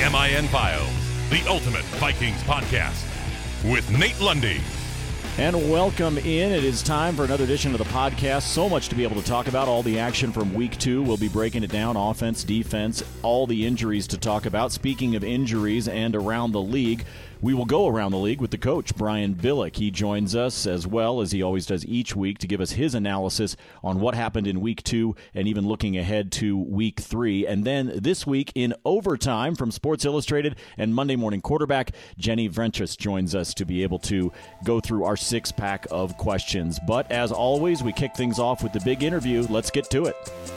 MIN Files, the ultimate Vikings podcast with Nate Lundy. And welcome in. It is time for another edition of the podcast. So much to be able to talk about. All the action from week 2. We'll be breaking it down. Offense, defense, all the injuries to talk about. Speaking of injuries and around the league, we will go around the league with the coach, Brian Billick. He joins us as well as he always does each week to give us his analysis on what happened in week 2 and even looking ahead to week 3. And then this week in overtime from Sports Illustrated and Monday Morning Quarterback, Jenny Vrenches joins us to be able to go through our 6-pack of questions. But as always, we kick things off with the big interview. Let's get to it.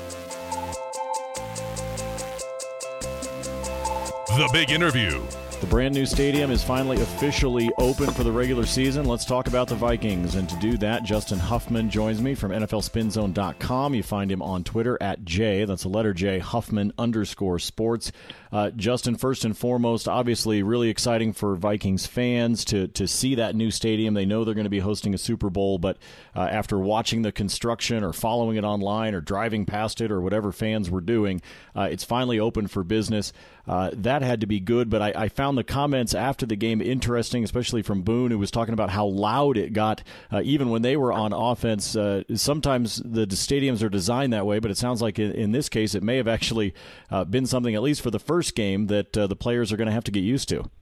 The big interview. The brand new stadium is finally officially open for the regular season. Let's talk about the Vikings. And to do that, Justin Huffman joins me from NFLSpinZone.com. You find him on Twitter at J, that's the letter J, Huffman_sports. Justin, first and foremost, obviously really exciting for Vikings fans to see that new stadium. They know they're going to be hosting a Super Bowl, but after watching the construction or following it online or driving past it or whatever fans were doing, it's finally open for business. That had to be good, but I found the comments after the game interesting, especially from Boone, who was talking about how loud it got even when they were on offense. Sometimes the stadiums are designed that way, but it sounds like in this case it may have actually been something, at least for the first game, that the players are going to have to get used to.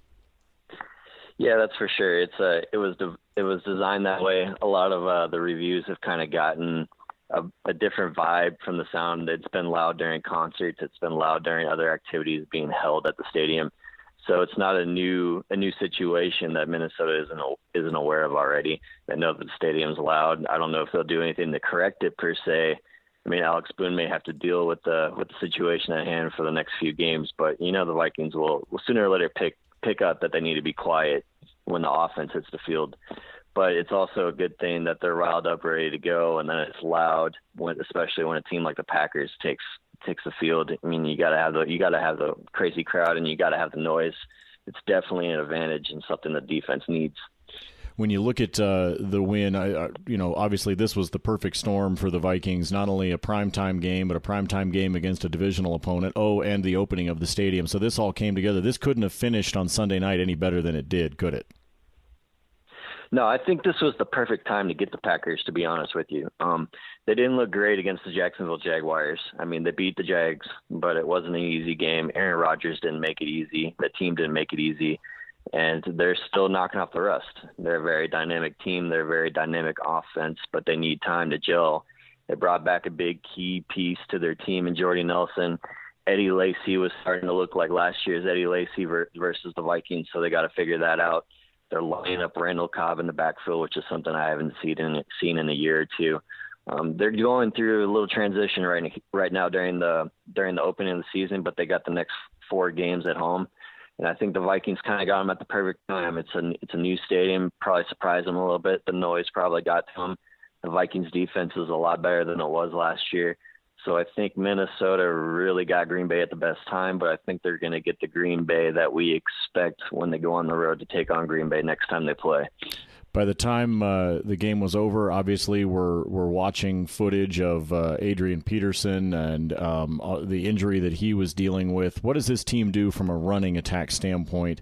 Yeah, that's for sure. It was designed that way. A lot of the reviews have kind of gotten a different vibe from the sound. It's been loud during concerts. It's been loud during other activities being held at the stadium. So it's not a new situation that Minnesota isn't aware of already. They know that the stadium's loud. I don't know if they'll do anything to correct it per se. I mean, Alex Boone may have to deal with the situation at hand for the next few games, but the Vikings will sooner or later pick up that they need to be quiet when the offense hits the field. But it's also a good thing that they're riled up, ready to go, and then it's loud, especially when a team like the Packers takes the field. I mean, you got to have the crazy crowd, and you got to have the noise. It's definitely an advantage and something the defense needs. When you look at the win, obviously this was the perfect storm for the Vikings. Not only a primetime game, but a primetime game against a divisional opponent. And the opening of the stadium. So this all came together. This couldn't have finished on Sunday night any better than it did, could it? No, I think this was the perfect time to get the Packers, to be honest with you. They didn't look great against the Jacksonville Jaguars. I mean, they beat the Jags, but it wasn't an easy game. Aaron Rodgers didn't make it easy. The team didn't make it easy. And they're still knocking off the rust. They're a very dynamic team. They're a very dynamic offense, but they need time to gel. They brought back a big key piece to their team in Jordy Nelson. Eddie Lacy was starting to look like last year's Eddie Lacy versus the Vikings, so they got to figure that out. They're lining up Randall Cobb in the backfield, which is something I haven't seen in a year or two. They're going through a little transition right now during the opening of the season, but they got the next 4 games at home, and I think the Vikings kind of got them at the perfect time. It's a new stadium, probably surprised them a little bit. The noise probably got to them. The Vikings defense is a lot better than it was last year. So I think Minnesota really got Green Bay at the best time, but I think they're going to get the Green Bay that we expect when they go on the road to take on Green Bay next time they play. By the time the game was over, obviously we're watching footage of Adrian Peterson and the injury that he was dealing with. What does this team do from a running attack standpoint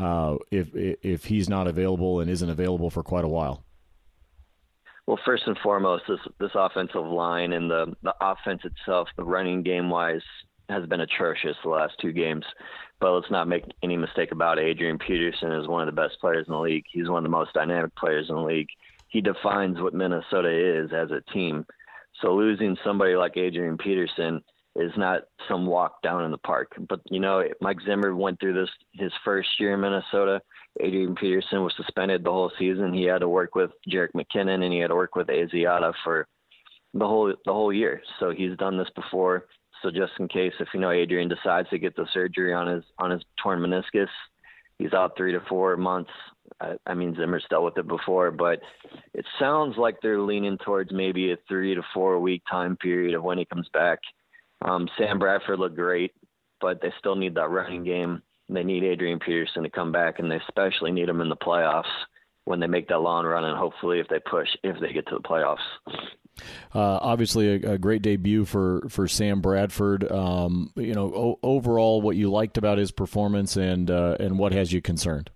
if he's not available and isn't available for quite a while? Well, first and foremost, this offensive line and the offense itself, the running game-wise, has been atrocious the last 2 games. But let's not make any mistake about it. Adrian Peterson is one of the best players in the league. He's one of the most dynamic players in the league. He defines what Minnesota is as a team. So losing somebody like Adrian Peterson is not some walk down in the park. But, Mike Zimmer went through this his first year in Minnesota. Adrian Peterson was suspended the whole season. He had to work with Jerick McKinnon, and he had to work with Asiata for the whole year. So he's done this before. So just in case, if Adrian decides to get the surgery on his torn meniscus, he's out 3 to 4 months. I mean, Zimmer's dealt with it before, but it sounds like they're leaning towards maybe a 3 to 4 week time period of when he comes back. Sam Bradford looked great, but they still need that running game. They need Adrian Peterson to come back, and they especially need him in the playoffs when they make that long run, and hopefully if they get to the playoffs. Obviously, a great debut for Sam Bradford. Overall, what you liked about his performance and what has you concerned?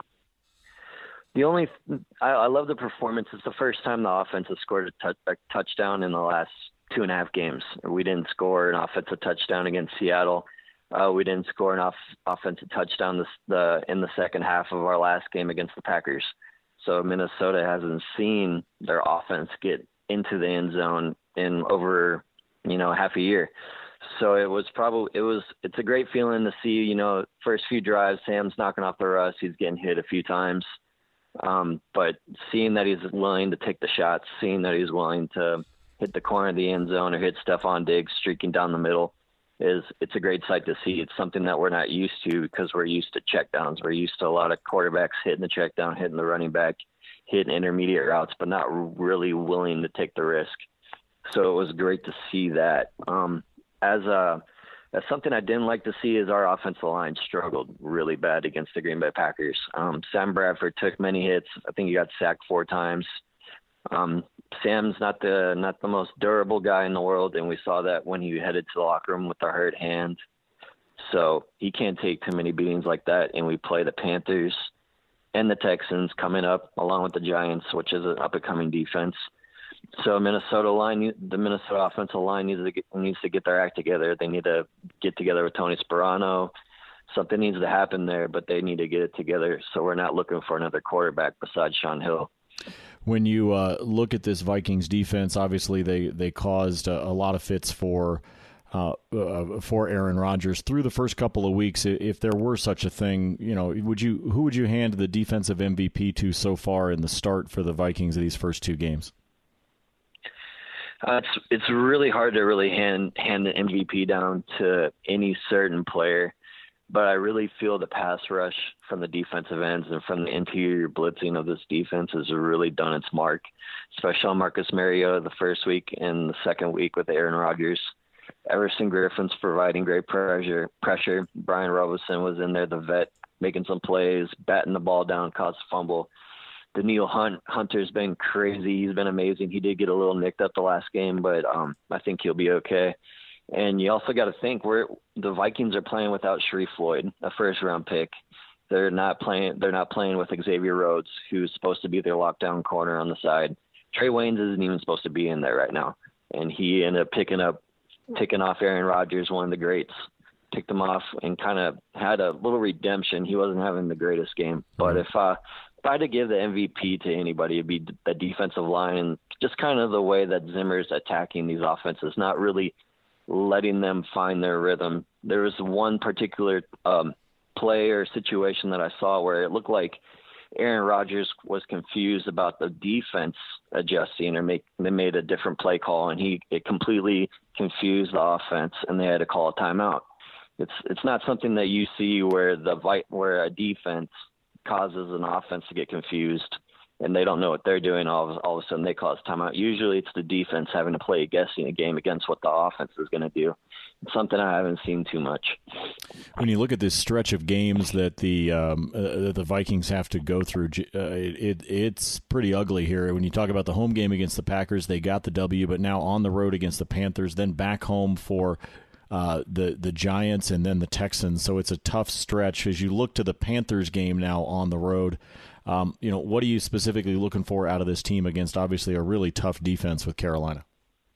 I love the performance. It's the first time the offense has scored a touchdown in the last 2.5 games. We didn't score an offensive touchdown against Seattle. We didn't score an offensive touchdown in the second half of our last game against the Packers. So Minnesota hasn't seen their offense get into the end zone in over, half a year. So it's a great feeling to see, first few drives, Sam's knocking off the rust. He's getting hit a few times. But seeing that he's willing to take the shots, seeing that he's willing to hit the corner of the end zone or hit Stephon Diggs streaking down the middle, it's a great sight to see. It's something that we're not used to because we're used to checkdowns. We're used to a lot of quarterbacks hitting the check down, hitting the running back, hitting intermediate routes, but not really willing to take the risk. So it was great to see that. As something I didn't like to see is our offensive line struggled really bad against the Green Bay Packers. Sam Bradford took many hits. I think he got sacked 4 times. Sam's not the most durable guy in the world, and we saw that when he headed to the locker room with a hurt hand. So he can't take too many beatings like that, and we play the Panthers and the Texans coming up, along with the Giants, which is an up-and-coming defense. So the Minnesota offensive line needs to get their act together. They need to get together with Tony Sparano. Something needs to happen there, but they need to get it together. So we're not looking for another quarterback besides Shaun Hill. When you look at this Vikings defense, obviously they caused a lot of fits for Aaron Rodgers through the first couple of weeks. If there were such a thing, who would you hand the defensive MVP to so far in the start for the Vikings of these first 2 games? It's really hard to really hand the MVP down to any certain player, but I really feel the pass rush from the defensive ends and from the interior blitzing of this defense has really done its mark, especially on Marcus Mariota the first week and the second week with Aaron Rodgers. Everson Griffin's providing great pressure. Brian Robinson was in there, the vet, making some plays, batting the ball down, caused a fumble. Danielle Hunter's been crazy. He's been amazing. He did get a little nicked up the last game, but I think he'll be okay. And you also got to think the Vikings are playing without Sharif Floyd, a first-round pick. They're not playing with Xavier Rhodes, who's supposed to be their lockdown corner on the side. Trey Waynes isn't even supposed to be in there right now, and he ended up picking off Aaron Rodgers, one of the greats. Picked him off and kind of had a little redemption. He wasn't having the greatest game, but if I had to give the MVP to anybody, it'd be the defensive line and just kind of the way that Zimmer's attacking these offenses, not really letting them find their rhythm. There was one particular play or situation that I saw where it looked like Aaron Rodgers was confused about the defense adjusting or they made a different play call, and it completely confused the offense, and they had to call a timeout. It's not something that you see where a defense causes an offense to get confused and they don't know what they're doing. All of a sudden they cause timeout. Usually it's the defense having to play a guessing game against what the offense is going to do. It's something I haven't seen too much. When you look at this stretch of games that the Vikings have to go through, it's pretty ugly here. When you talk about the home game against the Packers, they got the W, but now on the road against the Panthers, then back home for the Giants and then the Texans. So it's a tough stretch. As you look to the Panthers game now on the road, what are you specifically looking for out of this team against obviously a really tough defense with Carolina?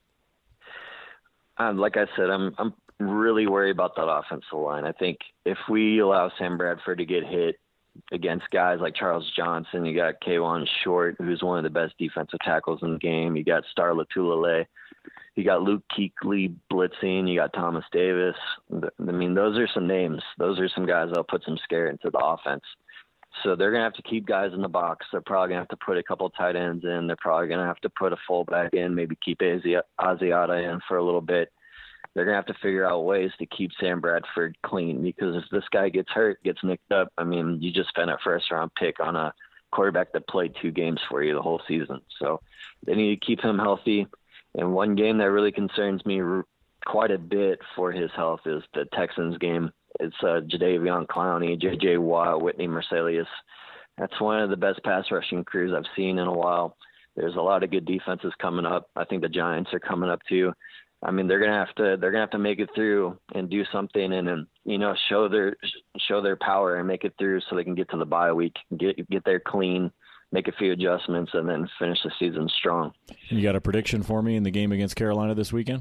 Like I said, I'm really worried about that offensive line. I think if we allow Sam Bradford to get hit against guys like Charles Johnson, you got K'Wan Short, who's one of the best defensive tackles in the game. You got Star Lotulelei. You got Luke Kuechly blitzing. You got Thomas Davis. I mean, those are some names. Those are some guys that'll put some scare into the offense. So they're going to have to keep guys in the box. They're probably going to have to put a couple tight ends in. They're probably going to have to put a fullback in, maybe keep Asiata in for a little bit. They're going to have to figure out ways to keep Sam Bradford clean, because if this guy gets hurt, gets nicked up, I mean, you just spent a first-round pick on a quarterback that played 2 games for you the whole season. So they need to keep him healthy. And one game that really concerns me quite a bit for his health is the Texans game. It's Jadeveon Clowney, J.J. Watt, Whitney Mercilus. That's one of the best pass rushing crews I've seen in a while. There's a lot of good defenses coming up. I think the Giants are coming up too. I mean, they're gonna have to make it through and do something, and show their power and make it through so they can get to the bye week, get there clean, make a few adjustments, and then finish the season strong. You got a prediction for me in the game against Carolina this weekend?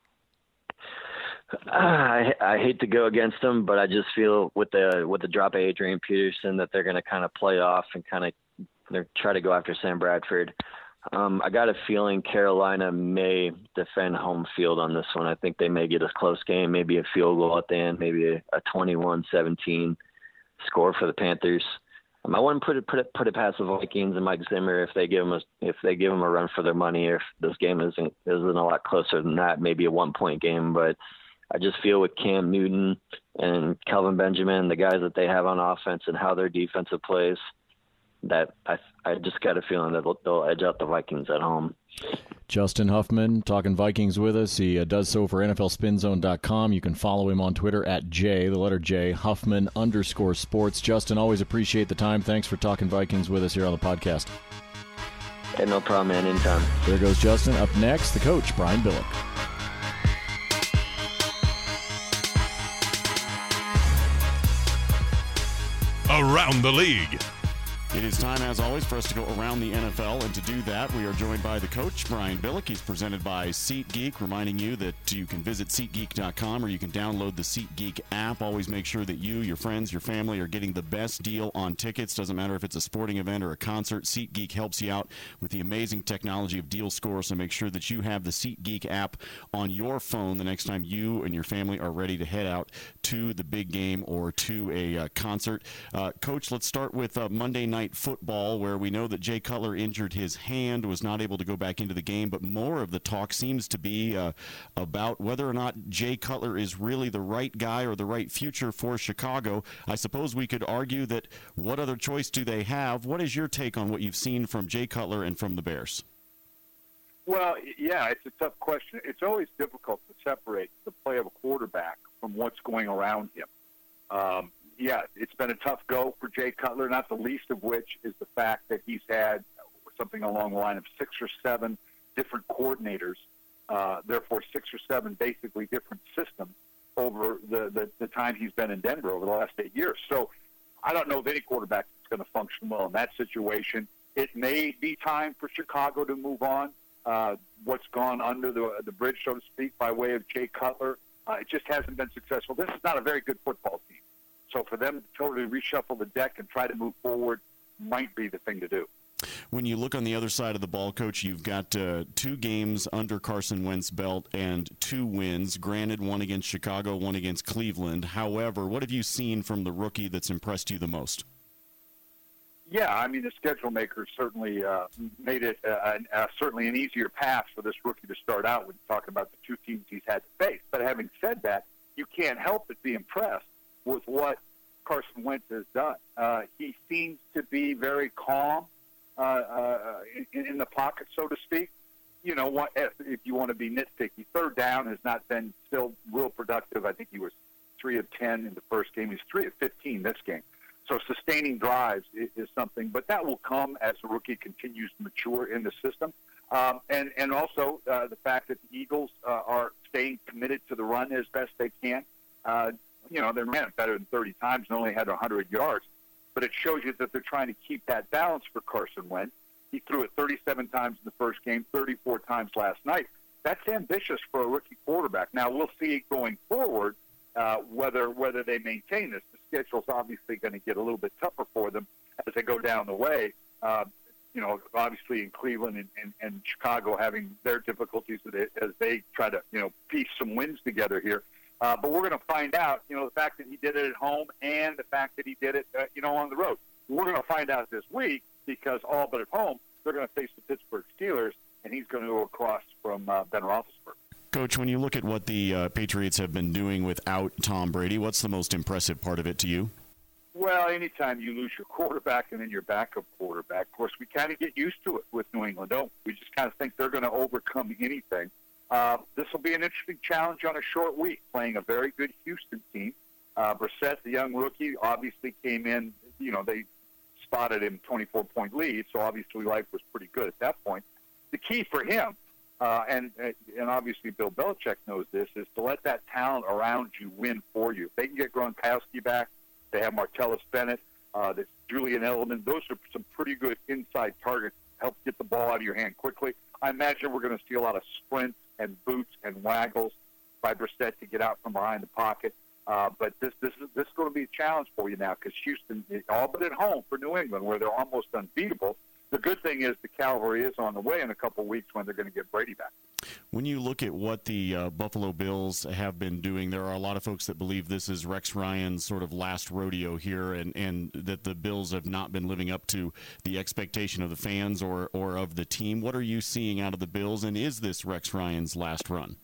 I hate to go against them, but I just feel with the drop of Adrian Peterson that they're going to kind of play off and kind of try to go after Sam Bradford. I got a feeling Carolina may defend home field on this one. I think they may get a close game, maybe a field goal at the end, maybe a 21-17 score for the Panthers. I wouldn't put it past the Vikings and Mike Zimmer if they give them a run for their money. Or if this game isn't a lot closer than that, maybe a 1-point game. But I just feel with Cam Newton and Kelvin Benjamin, the guys that they have on offense and how their defensive plays, that I just got a feeling that they'll edge out the Vikings at home. Justin Huffman talking Vikings with us. He does so for NFLSpinZone.com. You can follow him on Twitter at J, the letter J, Huffman_sports. Justin, always appreciate the time. Thanks for talking Vikings with us here on the podcast. Hey, no problem, man. Anytime. There goes Justin. Up next, the coach, Brian Billick. Around the League. It is time, as always, for us to go around the NFL, and to do that, we are joined by the coach, Brian Billick. He's presented by SeatGeek, reminding you that you can visit SeatGeek.com or you can download the SeatGeek app. Always make sure that you, your friends, your family are getting the best deal on tickets. Doesn't matter if it's a sporting event or a concert. SeatGeek helps you out with the amazing technology of Deal Score, so make sure that you have the SeatGeek app on your phone the next time you and your family are ready to head out to the big game or to a concert. Coach, let's start with Monday Night Football, where we know that Jay Cutler injured his hand, was not able to go back into the game, but more of the talk seems to be about whether or not Jay Cutler is really the right guy or the right future for Chicago. I suppose we could argue that what other choice do they have? What is your take on what you've seen from Jay Cutler and from the Bears? Well, yeah, it's a tough question. It's always difficult to separate the play of a quarterback from what's going around him. Yeah, it's been a tough go for Jay Cutler, not the least of which is the fact that he's had something along the line of 6 or 7 different coordinators, therefore 6 or 7 basically different systems over the time he's been in Denver over the last 8 years. So I don't know of any quarterback that's going to function well in that situation. It may be time for Chicago to move on. What's gone under the bridge, so to speak, by way of Jay Cutler, it just hasn't been successful. This is not a very good football team. So for them to totally reshuffle the deck and try to move forward might be the thing to do. When you look on the other side of the ball, Coach, you've got 2 games under Carson Wentz's belt and 2 wins, granted one against Chicago, one against Cleveland. However, what have you seen from the rookie that's impressed you the most? Yeah, I mean, the schedule makers certainly made it certainly an easier path for this rookie to start out when talking about the 2 teams he's had to face. But having said that, you can't help but be impressed with what Carson Wentz has done. He seems to be very calm in the pocket, so to speak. You know, what if you want to be nitpicky, 3rd down has not been still real productive. I think he was 3 of 10 in the first game. He's 3 of 15 this game. So sustaining drives is something, but that will come as the rookie continues to mature in the system. And also the fact that the Eagles are staying committed to the run as best they can. You know, they ran it better than 30 times and only had 100 yards. But it shows you that they're trying to keep that balance for Carson Wentz. He threw it 37 times in the first game, 34 times last night. That's ambitious for a rookie quarterback. Now, we'll see going forward whether they maintain this. The schedule's obviously going to get a little bit tougher for them as they go down the way. You know, obviously in Cleveland and Chicago having their difficulties as they try to, you know, piece some wins together here. But we're going to find out, you know, the fact that he did it at home and the fact that he did it, you know, on the road. We're going to find out this week because all but at home, they're going to face the Pittsburgh Steelers, and he's going to go across from Ben Roethlisberger. Coach, when you look at what the Patriots have been doing without Tom Brady, what's the most impressive part of it to you? Well, anytime you lose your quarterback and then your backup quarterback, of course, we kind of get used to it with New England, don't we? We just kind of think they're going to overcome anything. This will be an interesting challenge on a short week, playing a very good Houston team. Brissett, the young rookie, obviously came in, you know, they spotted him 24-point lead, so obviously life was pretty good at that point. The key for him, and obviously Bill Belichick knows this, is to let that talent around you win for you. If they can get Gronkowski back, they have Martellus Bennett, there's Julian Edelman. Those are some pretty good inside targets to help get the ball out of your hand quickly. I imagine we're going to see a lot of sprints and boots and waggles by Brissett to get out from behind the pocket. But this is going to be a challenge for you now because Houston, all but at home for New England, where they're almost unbeatable. The good thing is the cavalry is on the way in a couple of weeks when they're going to get Brady back. When you look at what the Buffalo Bills have been doing, there are a lot of folks that believe this is Rex Ryan's sort of last rodeo here and that the Bills have not been living up to the expectation of the fans or of the team. What are you seeing out of the Bills, and is this Rex Ryan's last run?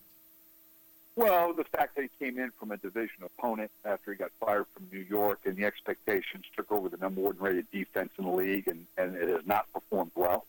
Well, the fact that he came in from a division opponent after he got fired from New York and the expectations took over the number one rated defense in the league, and it has not performed well.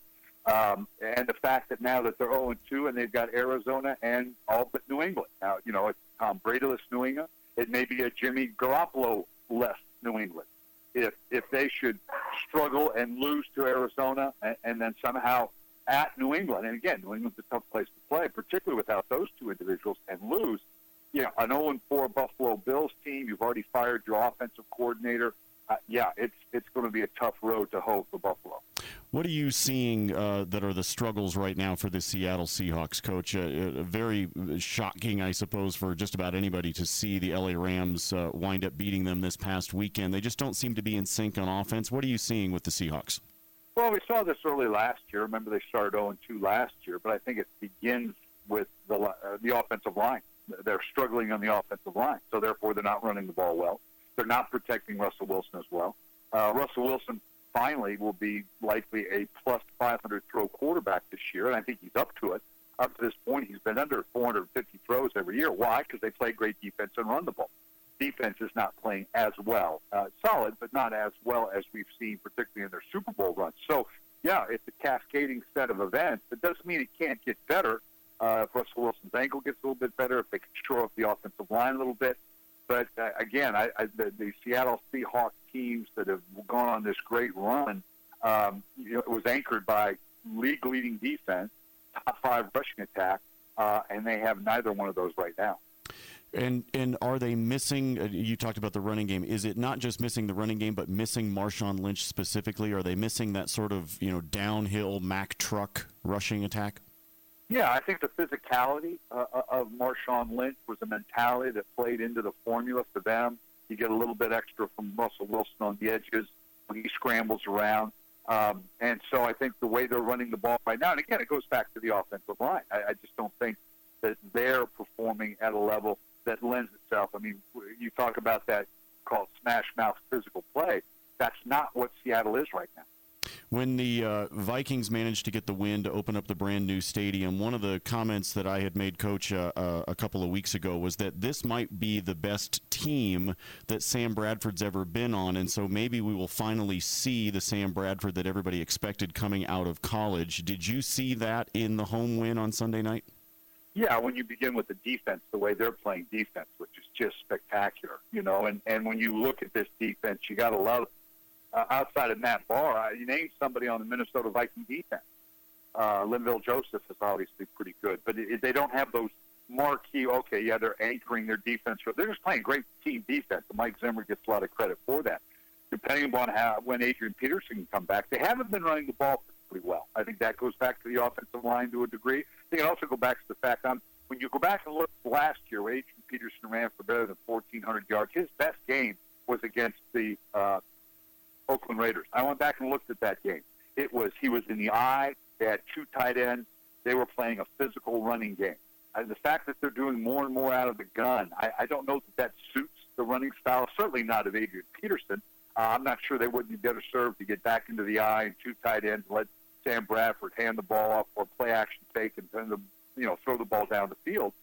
And the fact that now that they're 0-2 and they've got Arizona and all but New England. Now, it's Tom Brady-less New England. It may be a Jimmy Garoppolo-less New England. If they should struggle and lose to Arizona and then somehow at New England, and again, New England's a tough place to play, particularly without those two individuals, and lose, an 0-4 Buffalo Bills team, you've already fired your offensive coordinator. It's going to be a tough road to hoe for Buffalo. What are you seeing that are the struggles right now for the Seattle Seahawks, Coach? Very shocking, I suppose, for just about anybody to see the LA Rams wind up beating them this past weekend. They just don't seem to be in sync on offense. What are you seeing with the Seahawks? Well, we saw this early last year. Remember, they started 0-2 last year, but I think it begins with the offensive line. They're struggling on the offensive line, so therefore they're not running the ball well. They're not protecting Russell Wilson as well. Russell Wilson finally will be likely a plus 500 throw quarterback this year, and I think he's up to it. Up to this point, he's been under 450 throws every year. Why? Because they play great defense and run the ball. Defense is not playing as well. Solid, but not as well as we've seen, particularly in their Super Bowl runs. So, it's a cascading set of events. It doesn't mean it can't get better. If Russell Wilson's ankle gets a little bit better, if they can shore up the offensive line a little bit. But, again, the Seattle Seahawks teams that have gone on this great run, it was anchored by league-leading defense, top 5 rushing attack, and they have neither one of those right now. And are they missing, you talked about the running game, is it not just missing the running game, but missing Marshawn Lynch specifically? Are they missing that sort of, downhill Mack truck rushing attack? Yeah, I think the physicality of Marshawn Lynch was a mentality that played into the formula for them. You get a little bit extra from Russell Wilson on the edges when he scrambles around. And so I think the way they're running the ball right now, and again, it goes back to the offensive line. I just don't think that they're performing at a level that lends itself. I mean, you talk about that called smash mouth physical play. That's not what Seattle is right now. When the Vikings managed to get the win to open up the brand new stadium, one of the comments that I had made, Coach, a couple of weeks ago was that this might be the best team that Sam Bradford's ever been on, and so maybe we will finally see the Sam Bradford that everybody expected coming out of college. Did you see that in the home win on Sunday night? Yeah, when you begin with the defense, the way they're playing defense, which is just spectacular, and when you look at this defense, you got to love it. Outside of Matt Barr, you name somebody on the Minnesota Viking defense. Linville Joseph is obviously pretty good, but they don't have those marquee, they're anchoring their defense. They're just playing great team defense, and Mike Zimmer gets a lot of credit for that. Depending upon when Adrian Peterson can come back, they haven't been running the ball pretty well. I think that goes back to the offensive line to a degree. I think it also goes back to the fact when you go back and look last year, where Adrian Peterson ran for better than 1,400 yards, his best game was against the Oakland Raiders. I went back and looked at that game. He was in the eye. They had 2 tight ends. They were playing a physical running game. The fact that they're doing more and more out of the gun, I don't know that suits the running style. Certainly not of Adrian Peterson. I'm not sure they wouldn't be better served to get back into the eye and 2 tight ends, let Sam Bradford hand the ball off or play action fake and throw the ball down the field.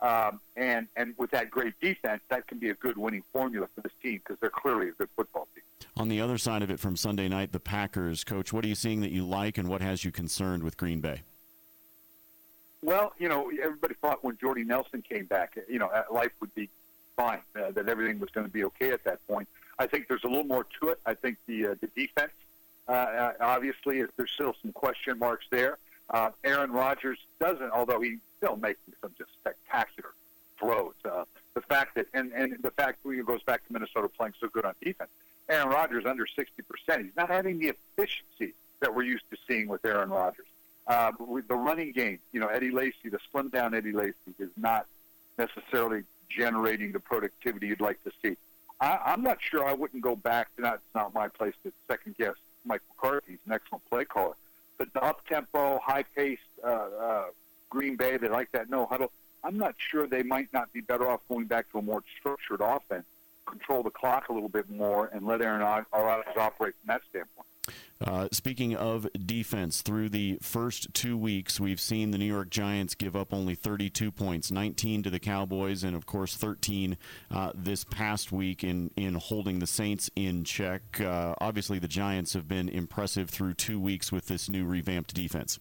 And with that great defense, that can be a good winning formula for this team because they're clearly a good football team. On the other side of it from Sunday night, the Packers, Coach, what are you seeing that you like and what has you concerned with Green Bay? Well, everybody thought when Jordy Nelson came back, life would be fine, that everything was going to be okay at that point. I think there's a little more to it. I think the defense Obviously, there's still some question marks there. Aaron Rodgers doesn't, although he's still making some just spectacular throws. The fact that, and the fact that it goes back to Minnesota playing so good on defense, Aaron Rodgers under 60%. He's not having the efficiency that we're used to seeing with Aaron Rodgers. With the running game, Eddie Lacy, the slimmed down Eddie Lacy, is not necessarily generating the productivity you'd like to see. I'm not sure. I wouldn't go back. It's not my place to second guess Mike McCarthy. He's an excellent play caller. But the up-tempo, high-paced Green Bay, they like that no-huddle. I'm not sure they might not be better off going back to a more structured offense, control the clock a little bit more, and let Aaron Rodgers operate from that standpoint. Speaking of defense, through the first 2 weeks, we've seen the New York Giants give up only 32 points, 19 to the Cowboys, and, of course, 13 this past week in holding the Saints in check. Obviously, the Giants have been impressive through 2 weeks with this new revamped defense.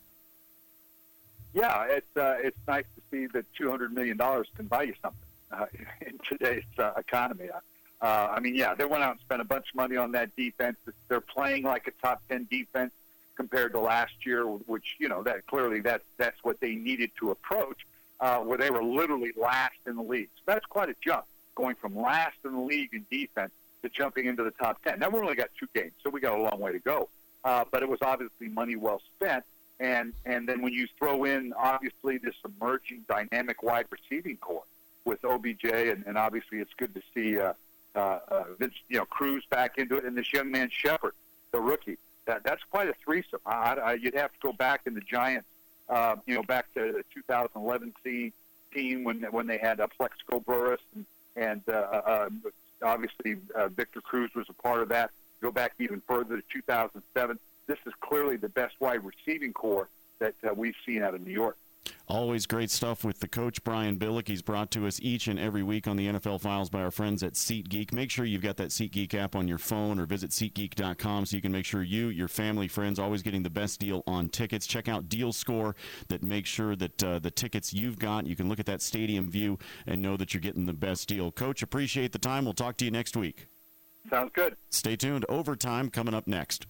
Yeah, it's nice to see that $200 million can buy you something in today's economy. They went out and spent a bunch of money on that defense. They're playing like a top 10 defense compared to last year, which, that clearly that's what they needed to approach, where they were literally last in the league. So that's quite a jump, going from last in the league in defense to jumping into the top 10. Now, we only got 2 games, so we got a long way to go. But it was obviously money well spent. And then when you throw in, obviously, this emerging dynamic wide receiving core with OBJ, and obviously it's good to see Vince, Cruz back into it, and this young man Shepard, the rookie. That's quite a threesome. You'd have to go back in the Giants, back to the 2011 team when they had Plexico Burress and obviously Victor Cruz was a part of that. Go back even further to 2007. This is clearly the best wide receiving core that we've seen out of New York. Always great stuff with the coach, Brian Billick. He's brought to us each and every week on the NFL Files by our friends at SeatGeek. Make sure you've got that SeatGeek app on your phone or visit SeatGeek.com so you can make sure you, your family, friends, always getting the best deal on tickets. Check out Deal Score that makes sure that the tickets you've got, you can look at that stadium view and know that you're getting the best deal. Coach, appreciate the time. We'll talk to you next week. Sounds good. Stay tuned. Overtime coming up next.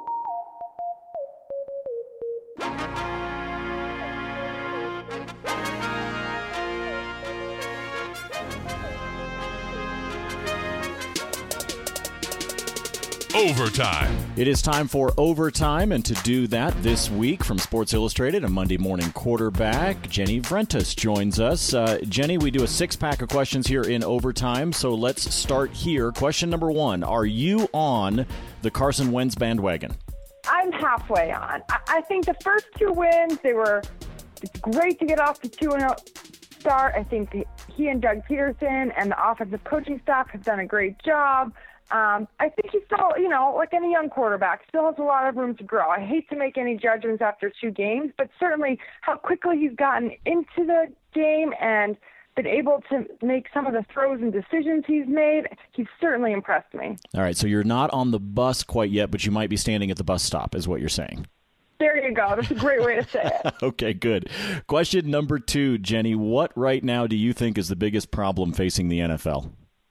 Overtime. It is time for Overtime, and to do that this week from Sports Illustrated, a Monday morning quarterback, Jenny Vrentas joins us. Jenny, we do a 6-pack of questions here in Overtime, so let's start here. Question number 1, are you on the Carson Wentz bandwagon? I'm halfway on. I think the first 2 wins, it's great to get off the 2-0 start. I think he and Doug Peterson and the offensive coaching staff have done a great job. I think he still, like any young quarterback, still has a lot of room to grow. I hate to make any judgments after 2 games, but certainly how quickly he's gotten into the game and been able to make some of the throws and decisions he's made, he's certainly impressed me. All right, so you're not on the bus quite yet, but you might be standing at the bus stop, is what you're saying. There you go. That's a great way to say it. Okay, good. Question number 2, Jenny, what right now do you think is the biggest problem facing the NFL?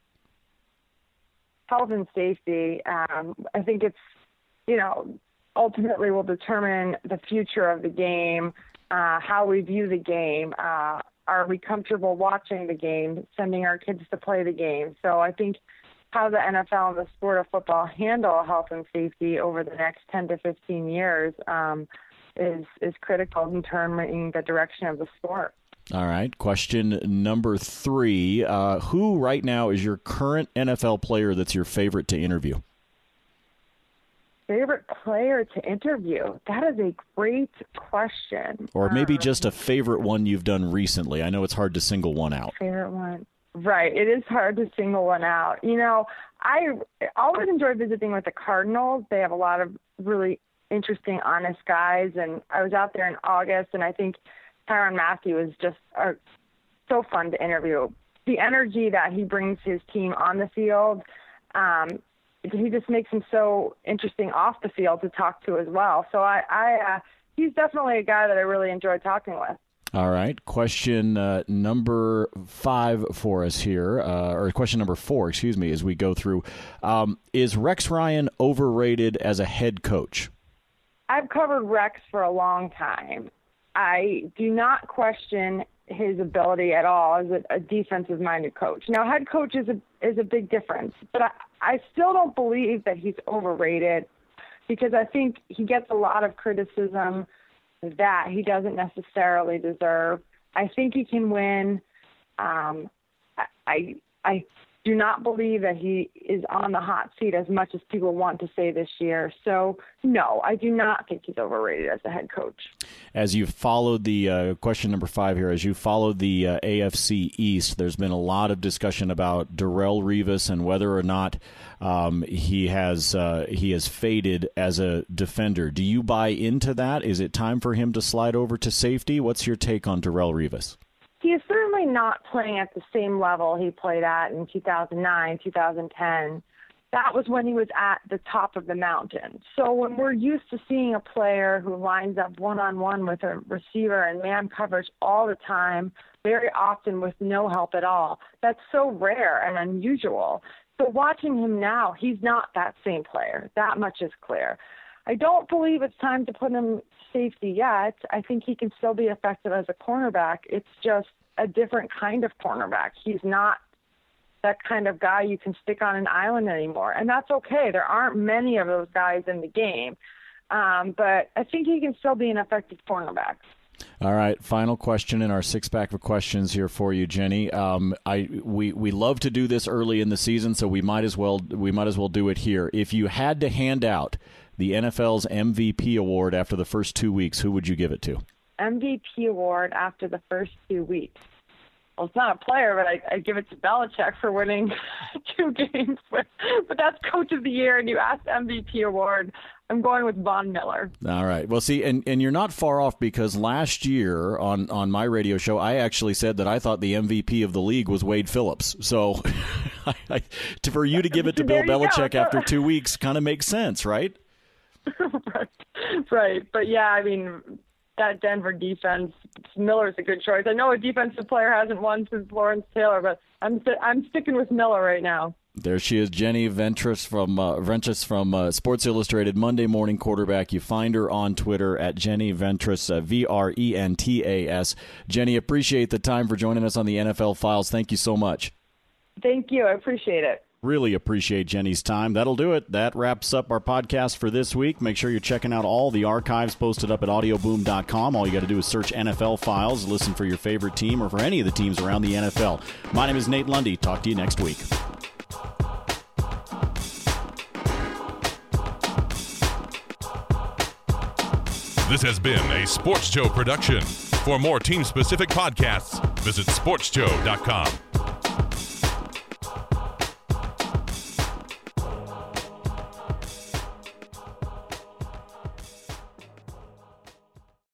Health and safety. I think it's, ultimately will determine the future of the game, how we view the game. Are we comfortable watching the game, sending our kids to play the game? So I think how the NFL and the sport of football handle health and safety over the next 10 to 15 years is critical in determining the direction of the sport. All right. Question number 3. Who right now is your current NFL player that's your favorite to interview? Favorite player to interview? That is a great question. Or maybe just a favorite one you've done recently. I know it's hard to single one out. Favorite one. Right. It is hard to single one out. I always enjoy visiting with the Cardinals. They have a lot of really interesting, honest guys. And I was out there in August, and I think Tyrann Mathieu is just so fun to interview. The energy that he brings his team on the field, he just makes him so interesting off the field to talk to as well. So he's definitely a guy that I really enjoy talking with. All right. Question number 5 for us here, or question number 4, excuse me, as we go through. Is Rex Ryan overrated as a head coach? I've covered Rex for a long time. I do not question his ability at all as a defensive-minded coach. Now, head coach is a big difference, but I still don't believe that he's overrated because I think he gets a lot of criticism that he doesn't necessarily deserve. I think he can win. I do not believe that he is on the hot seat as much as people want to say this year. So, no, I do not think he's overrated as a head coach. As you've followed the question number 5 here, as you followed the AFC East, there's been a lot of discussion about Darrelle Revis and whether or not he has faded as a defender. Do you buy into that? Is it time for him to slide over to safety? What's your take on Darrelle Revis? He is certainly not playing at the same level he played at in 2009, 2010. That was when he was at the top of the mountain. So when we're used to seeing a player who lines up one-on-one with a receiver and man coverage all the time, very often with no help at all, that's so rare and unusual. So watching him now, he's not that same player. That much is clear. I don't believe it's time to put him safety yet. I think he can still be effective as a cornerback. It's just a different kind of cornerback. He's not that kind of guy you can stick on an island anymore. And that's okay. There aren't many of those guys in the game. But I think he can still be an effective cornerback. All right, final question in our 6-pack of questions here for you, Jenny. We love to do this early in the season, so we might as well do it here. If you had to hand out the NFL's MVP award after the first 2 weeks, who would you give it to? MVP award after the first 2 weeks. Well, it's not a player, but I give it to Belichick for winning 2 games. But that's Coach of the Year, and you asked MVP award. I'm going with Von Miller. All right. Well, see, and you're not far off because last year on my radio show, I actually said that I thought the MVP of the league was Wade Phillips. So for you to give it to Bill Belichick after 2 weeks kind of makes sense, right? Right. But, yeah, I mean, that Denver defense, Miller's a good choice. I know a defensive player hasn't won since Lawrence Taylor, but I'm sticking with Miller right now. There she is, Jenny Ventris from Sports Illustrated, Monday Morning Quarterback. You find her on Twitter at Jenny Ventris, Vrentas. Jenny, appreciate the time for joining us on the NFL Files. Thank you so much. Thank you. I appreciate it. Really appreciate Jenny's time. That'll do it. That wraps up our podcast for this week. Make sure you're checking out all the archives posted up at audioboom.com. All you got to do is search NFL Files, listen for your favorite team or for any of the teams around the NFL. My name is Nate Lundy. Talk to you next week. This has been a Sports Show production. For more team-specific podcasts, visit sportsjoe.com.